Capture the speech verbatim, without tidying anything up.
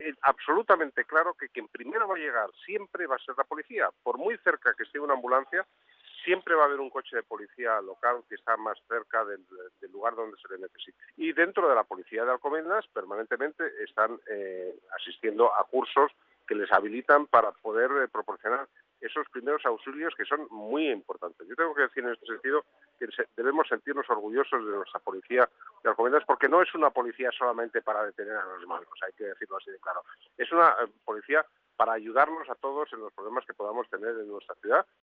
eh, absolutamente claro que quien primero va a llegar siempre va a ser la policía. Por muy cerca que esté una ambulancia, siempre va a haber un coche de policía local que está más cerca del, del lugar donde se le necesite. Y dentro de la policía de Alcobendas permanentemente están eh, asistiendo a cursos que les habilitan para poder eh, proporcionar esos primeros auxilios que son muy importantes. Yo tengo que decir en este sentido que debemos sentirnos orgullosos de nuestra policía de Alcobendas, porque no es una policía solamente para detener a los malos, hay que decirlo así de claro. Es una eh, policía para ayudarnos a todos en los problemas que podamos tener en nuestra ciudad